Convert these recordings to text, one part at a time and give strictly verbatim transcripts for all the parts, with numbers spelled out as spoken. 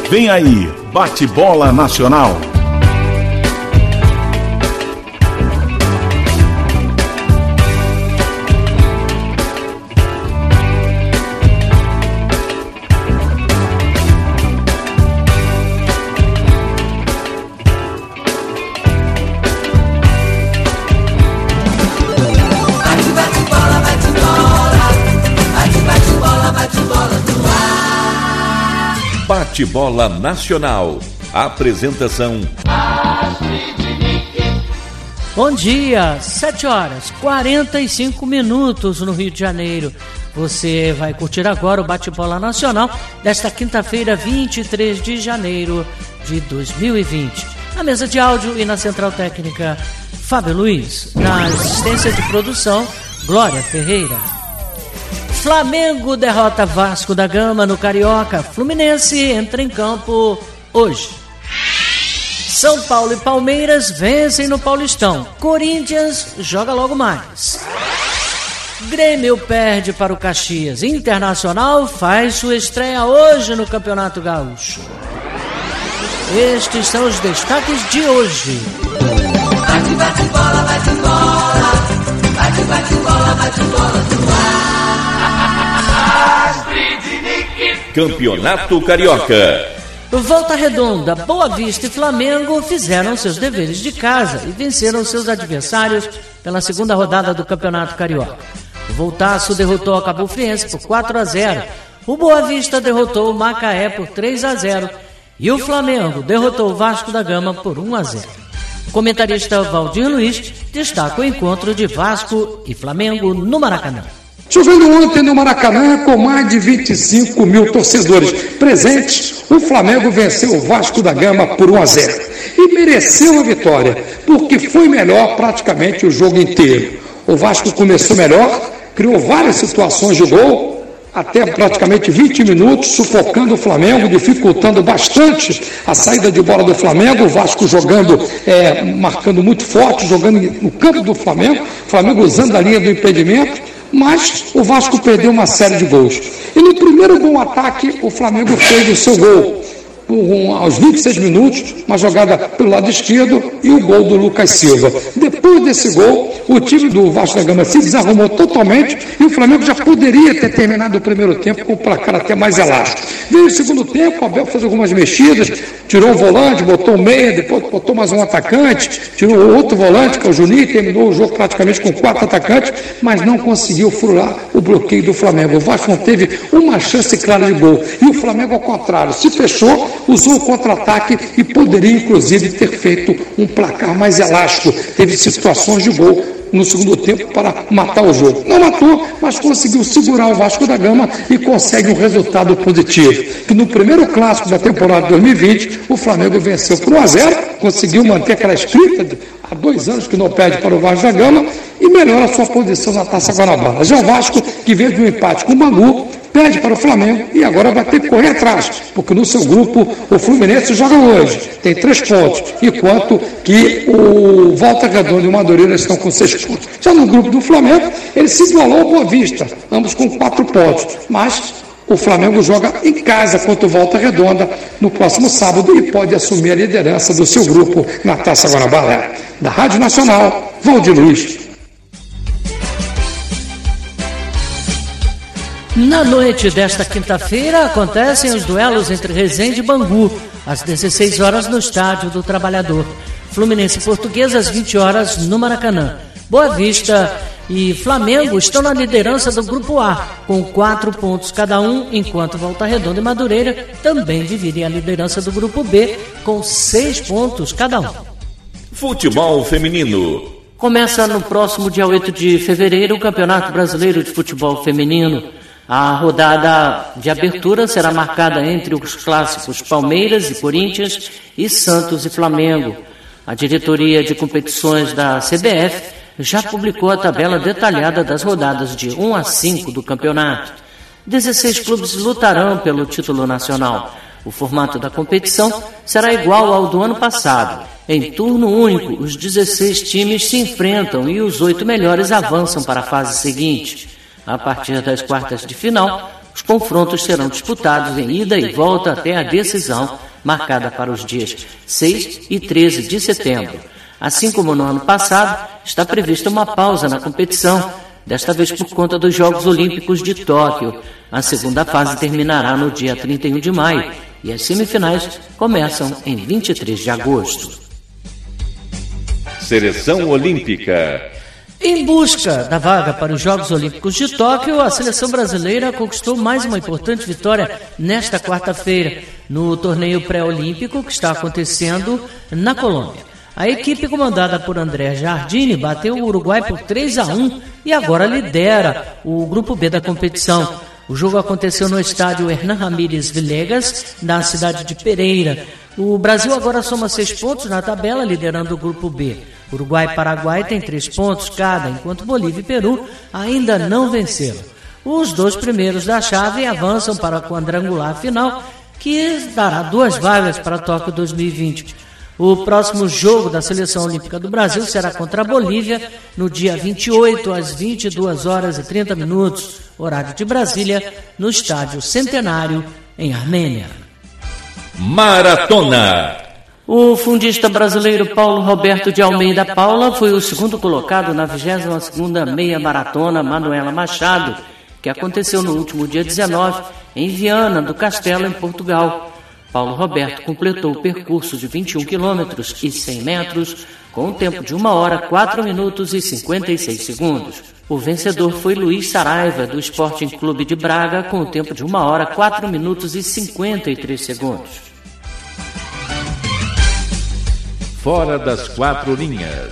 Vem aí, Bate-Bola Nacional. Bate-Bola Nacional. Apresentação. Bom dia, sete horas e quarenta e cinco minutos no Rio de Janeiro. Você vai curtir agora o Bate-Bola Nacional desta quinta-feira, vinte e três de janeiro de dois mil e vinte. Na mesa de áudio e na central técnica, Fábio Luiz. Na assistência de produção, Glória Ferreira. Flamengo derrota Vasco da Gama no Carioca. Fluminense entra em campo hoje. São Paulo e Palmeiras vencem no Paulistão. Corinthians joga logo mais. Grêmio perde para o Caxias. Internacional faz sua estreia hoje no Campeonato Gaúcho. Estes são os destaques de hoje. Bate, bate, bola, bate, bola. Bate, bate, bola, bate, bola do ar. Campeonato Carioca. Volta Redonda, Boa Vista e Flamengo fizeram seus deveres de casa e venceram seus adversários pela segunda rodada do Campeonato Carioca. O Voltaço derrotou a Cabo Friense por quatro a zero. O Boa Vista derrotou o Macaé por três a zero. E o Flamengo derrotou o Vasco da Gama por um a zero. O comentarista Valdir Luiz destaca o encontro de Vasco e Flamengo no Maracanã. Chovendo ontem no Maracanã com mais de vinte e cinco mil torcedores presentes, o Flamengo venceu o Vasco da Gama por um a zero e mereceu a vitória, porque foi melhor praticamente o jogo inteiro. O Vasco começou melhor, criou várias situações de gol, até praticamente vinte minutos, sufocando o Flamengo, dificultando bastante a saída de bola do Flamengo, o Vasco jogando, é, marcando muito forte, jogando no campo do Flamengo, o Flamengo usando a linha do impedimento, mas o Vasco perdeu uma série de gols. E no primeiro bom ataque, o Flamengo fez o seu gol. Um, aos vinte e seis minutos, uma jogada pelo lado esquerdo e o gol do Lucas Silva. Depois desse gol, o time do Vasco da Gama se desarrumou totalmente e o Flamengo já poderia ter terminado o primeiro tempo com o placar até mais elástico. Veio o segundo tempo, o Abel fez algumas mexidas, tirou o volante, botou o meia, depois botou mais um atacante, tirou outro volante, que é o Juninho, terminou o jogo praticamente com quatro atacantes, mas não conseguiu furar o bloqueio do Flamengo. O Vasco não teve uma chance clara de gol. E o Flamengo, ao contrário, se fechou, usou o contra-ataque e poderia, inclusive, ter feito um placar mais elástico. Teve situações de gol no segundo tempo para matar o jogo. Não matou, mas conseguiu segurar o Vasco da Gama e consegue um resultado positivo. Que no primeiro clássico da temporada dois mil e vinte, o Flamengo venceu por um a zero, conseguiu manter aquela escrita há dois anos que não perde para o Vasco da Gama e melhora a sua posição na Taça Guanabara. Já o Vasco, que veio de um empate com o Bangu, perde para o Flamengo e agora vai ter que correr atrás, porque no seu grupo o Fluminense joga hoje, tem três pontos, enquanto que o Volta Redonda e o Madureira estão com seis pontos. Já no grupo do Flamengo, ele se igualou ao Boa Vista, ambos com quatro pontos, mas o Flamengo joga em casa contra o Volta Redonda no próximo sábado e pode assumir a liderança do seu grupo na Taça Guanabara. Da Rádio Nacional, Valdir Luiz. Na noite desta quinta-feira acontecem os duelos entre Resende e Bangu, às dezesseis horas no Estádio do Trabalhador. Fluminense e Portuguesa às vinte horas no Maracanã. Boa Vista e Flamengo estão na liderança do Grupo A, com quatro pontos cada um, enquanto Volta Redonda e Madureira também dividem a liderança do Grupo B, com seis pontos cada um. Futebol Feminino. Começa no próximo dia oito de fevereiro o Campeonato Brasileiro de Futebol Feminino. A rodada de abertura será marcada entre os clássicos Palmeiras e Corinthians e Santos e Flamengo. A diretoria de competições da C B F já publicou a tabela detalhada das rodadas de um a cinco do campeonato. dezesseis clubes lutarão pelo título nacional. O formato da competição será igual ao do ano passado. Em turno único, os dezesseis times se enfrentam e os oito melhores avançam para a fase seguinte. A partir das quartas de final, Os confrontos serão disputados em ida e volta até a decisão, marcada para os dias seis e treze de setembro. Assim como no ano passado, está prevista uma pausa na competição, desta vez por conta dos Jogos Olímpicos de Tóquio. A segunda fase terminará no dia trinta e um de maio e as semifinais começam em vinte e três de agosto. Seleção Olímpica. Em busca da vaga para os Jogos Olímpicos de Tóquio, a seleção brasileira conquistou mais uma importante vitória nesta quarta-feira, no torneio pré-olímpico que está acontecendo na Colômbia. A equipe comandada por André Jardine bateu o Uruguai por três a um e agora lidera o grupo B da competição. O jogo aconteceu no estádio Hernán Ramírez Villegas, na cidade de Pereira. O Brasil agora soma seis pontos na tabela, liderando o grupo B. Uruguai e Paraguai têm três pontos cada, enquanto Bolívia e Peru ainda não venceram. Os dois primeiros da chave avançam para a quadrangular final, que dará duas vagas para Tóquio dois mil e vinte. O próximo jogo da Seleção Olímpica do Brasil será contra a Bolívia, no dia vinte e oito, às vinte e duas horas e trinta minutos, horário de Brasília, no Estádio Centenário, em Armênia. Maratona. O fundista brasileiro Paulo Roberto de Almeida Paula foi o segundo colocado na vigésima segunda Meia Maratona Manuela Machado, que aconteceu no último dia dezenove, em Viana do Castelo, em Portugal. Paulo Roberto completou o percurso de vinte e um quilômetros e cem metros com um tempo de uma hora, quatro minutos e cinquenta e seis segundos. O vencedor foi Luiz Saraiva, do Sporting Clube de Braga, com o tempo de uma hora, quatro minutos e cinquenta e três segundos. Fora das quatro linhas.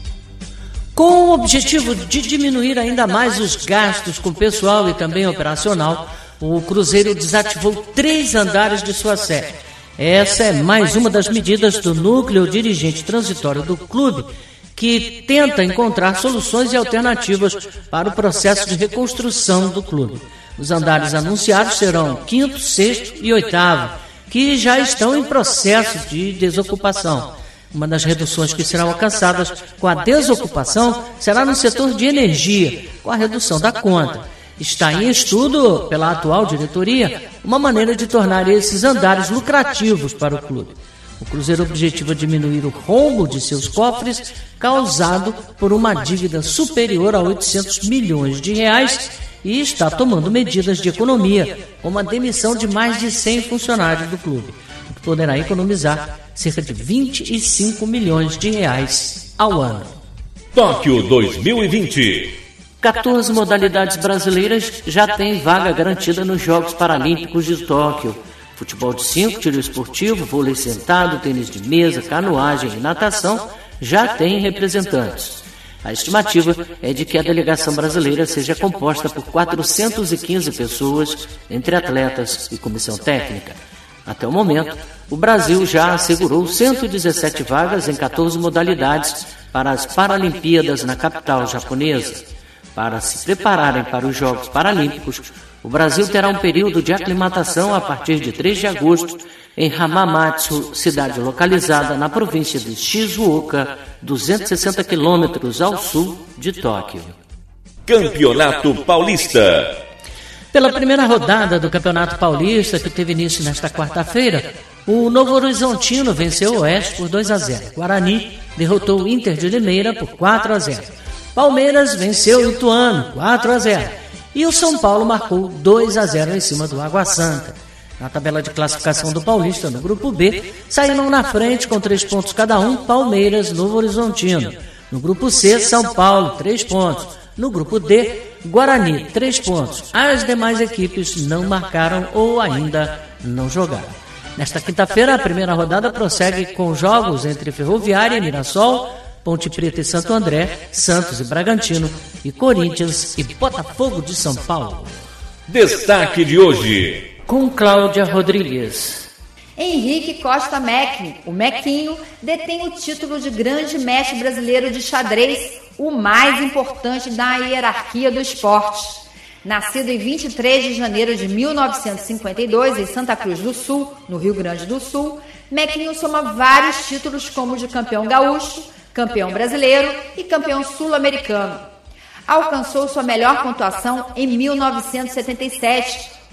Com o objetivo de diminuir ainda mais os gastos com pessoal e também operacional, o Cruzeiro desativou três andares de sua sede. Essa é mais uma das medidas do núcleo dirigente transitório do clube, que tenta encontrar soluções e alternativas para o processo de reconstrução do clube. Os andares anunciados serão quinto, sexto e oitavo, que já estão em processo de desocupação. Uma das reduções que serão alcançadas com a desocupação será no setor de energia, com a redução da conta. Está em estudo, pela atual diretoria, uma maneira de tornar esses andares lucrativos para o clube. O Cruzeiro objetiva diminuir o rombo de seus cofres causado por uma dívida superior a oitocentos milhões de reais e está tomando medidas de economia, como a demissão de mais de cem funcionários do clube, o que poderá economizar cerca de vinte e cinco milhões de reais ao ano. Tóquio dois mil e vinte. quatorze modalidades brasileiras já têm vaga garantida nos Jogos Paralímpicos de Tóquio. Futebol de cinco, tiro esportivo, vôlei sentado, tênis de mesa, canoagem e natação já têm representantes. A estimativa é de que a delegação brasileira seja composta por quatrocentas e quinze pessoas, entre atletas e comissão técnica. Até o momento, o Brasil já assegurou cento e dezessete vagas em quatorze modalidades para as Paralimpíadas na capital japonesa. Para se prepararem para os Jogos Paralímpicos, o Brasil terá um período de aclimatação a partir de três de agosto em Hamamatsu, cidade localizada na província de Shizuoka, duzentos e sessenta quilômetros ao sul de Tóquio. Campeonato Paulista. Pela primeira rodada do Campeonato Paulista, que teve início nesta quarta-feira, o Novo Horizontino venceu o Oeste por dois a zero. Guarani derrotou o Inter de Limeira por quatro a zero. Palmeiras venceu o Ituano quatro a zero. E o São Paulo marcou dois a zero em cima do Água Santa. Na tabela de classificação do Paulista, no grupo B, saíram na frente com três pontos cada um, Palmeiras, Novo Horizontino. No grupo C, São Paulo, três pontos. No grupo D, Guarani, três pontos. As demais equipes não marcaram ou ainda não jogaram. Nesta quinta-feira, a primeira rodada prossegue com jogos entre Ferroviária e Mirassol, Ponte Preta e Santo André, Santos e Bragantino, e Corinthians e Botafogo de São Paulo. Destaque de hoje. Com Cláudia Rodrigues. Henrique Costa Mecking, o Mequinho, detém o título de grande mestre brasileiro de xadrez, o mais importante da hierarquia do esporte. Nascido em vinte e três de janeiro de mil novecentos e cinquenta e dois em Santa Cruz do Sul, no Rio Grande do Sul, Mequinho soma vários títulos como de campeão gaúcho, campeão brasileiro e campeão sul-americano. Alcançou sua melhor pontuação em mil novecentos e setenta e sete,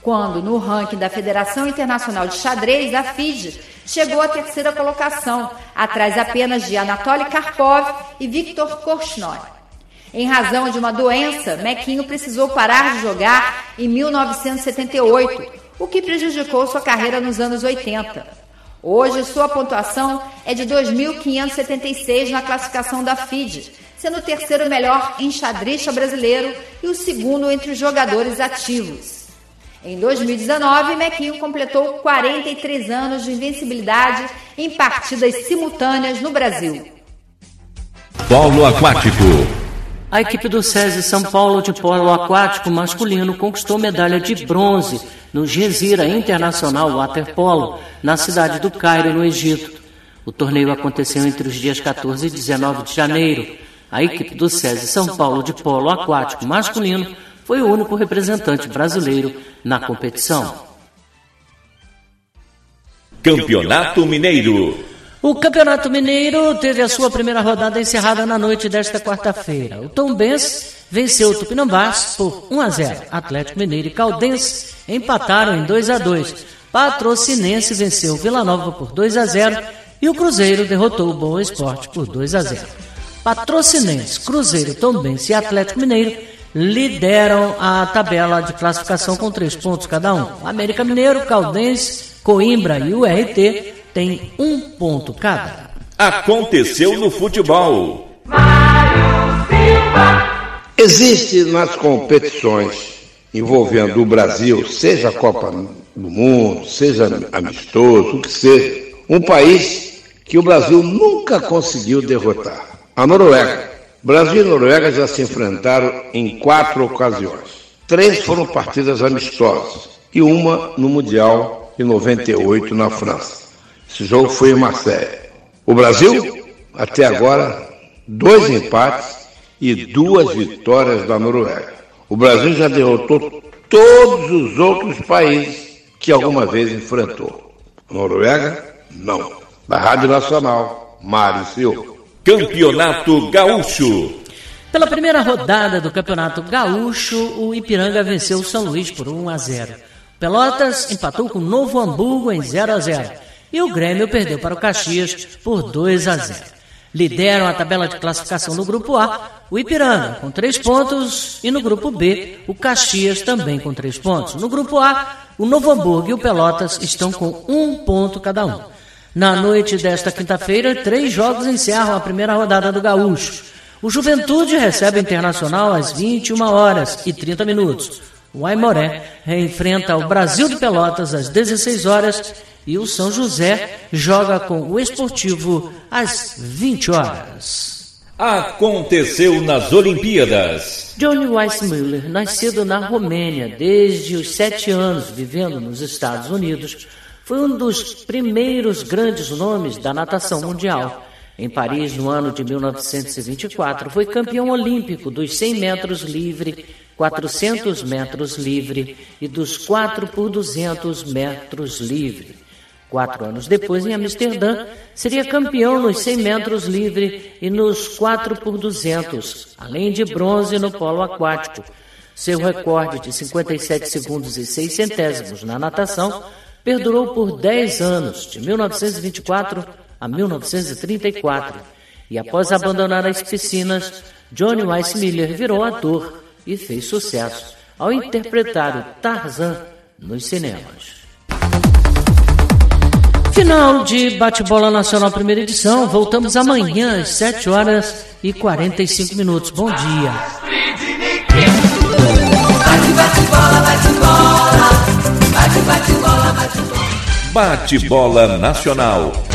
quando, no ranking da Federação Internacional de Xadrez, a F I D, chegou à terceira colocação, atrás apenas de Anatoly Karpov e Viktor Korchnoi. Em razão de uma doença, Mequinho precisou parar de jogar em mil novecentos e setenta e oito, o que prejudicou sua carreira nos anos oitenta. Hoje, sua pontuação é de dois mil quinhentos e setenta e seis na classificação da F I D, sendo o terceiro melhor enxadrista brasileiro e o segundo entre os jogadores ativos. Em dois mil e dezenove, Mequinho completou quarenta e três anos de invencibilidade em partidas simultâneas no Brasil. Polo aquático. A equipe do SESI São Paulo de polo aquático masculino conquistou medalha de bronze no Gezira Internacional Waterpolo, na cidade do Cairo, no Egito. O torneio aconteceu entre os dias quatorze e dezenove de janeiro. A equipe do SESI São Paulo de polo aquático masculino foi o único representante brasileiro na competição. Campeonato Mineiro. O Campeonato Mineiro teve a sua primeira rodada encerrada na noite desta quarta-feira. O Tombense venceu o Tupinambás por um a zero. Atlético Mineiro e Caldense empataram em dois a dois. Patrocinense venceu o Vila Nova por dois a zero e o Cruzeiro derrotou o Boa Esporte por dois a zero. Patrocinense, Cruzeiro, Tombense e Atlético Mineiro lideram a tabela de classificação com três pontos cada um. América Mineiro, Caldense, Coimbra e o R T tem um ponto cada. Aconteceu no futebol. Existe nas competições envolvendo o Brasil, seja a Copa do Mundo, seja amistoso, o que seja, um país que o Brasil nunca conseguiu derrotar: a Noruega. Brasil e Noruega já se enfrentaram em quatro ocasiões. Três foram partidas amistosas e uma no Mundial de noventa e oito na França. Esse jogo foi em Marseille. O Brasil, até agora, dois empates e duas vitórias da Noruega. O Brasil já derrotou todos os outros países que alguma vez enfrentou. A Noruega, não. Da Rádio Nacional, Mário Silva. Campeonato Gaúcho. Pela primeira rodada do Campeonato Gaúcho, o Ipiranga venceu o São Luís por um a zero. Pelotas empatou com o Novo Hamburgo em zero a zero. E o Grêmio perdeu para o Caxias por dois a zero. Lideram a tabela de classificação no Grupo A, o Ipiranga com três pontos, e no Grupo B, o Caxias também com três pontos. No Grupo A, o Novo Hamburgo e o Pelotas estão com um ponto cada um. Na noite desta quinta-feira, três jogos encerram a primeira rodada do Gaúcho. O Juventude recebe o Internacional às vinte e uma horas e trinta minutos. O Aimoré enfrenta o Brasil de Pelotas às dezesseis horas e o São José joga com o Esportivo às vinte horas. Aconteceu nas Olimpíadas. Johnny Weissmuller, nascido na Romênia desde os sete anos, vivendo nos Estados Unidos, foi um dos primeiros grandes nomes da natação mundial. Em Paris, no ano de mil novecentos e vinte e quatro, foi campeão olímpico dos cem metros livre, quatrocentos metros livre e dos quatro por duzentos metros livre. Quatro anos depois, em Amsterdã, seria campeão nos cem metros livre e nos quatro por duzentos, além de bronze no polo aquático. Seu recorde de cinquenta e sete segundos e seis centésimos na natação perdurou por dez anos, de mil novecentos e vinte e quatro a mil novecentos e trinta e quatro. E após abandonar as piscinas, Johnny Weissmuller virou ator e fez sucesso ao interpretar o Tarzan nos cinemas. Final de Bate-Bola Nacional, primeira edição. Voltamos amanhã às sete horas e quarenta e cinco minutos. Bom dia. Bate-Bola Nacional.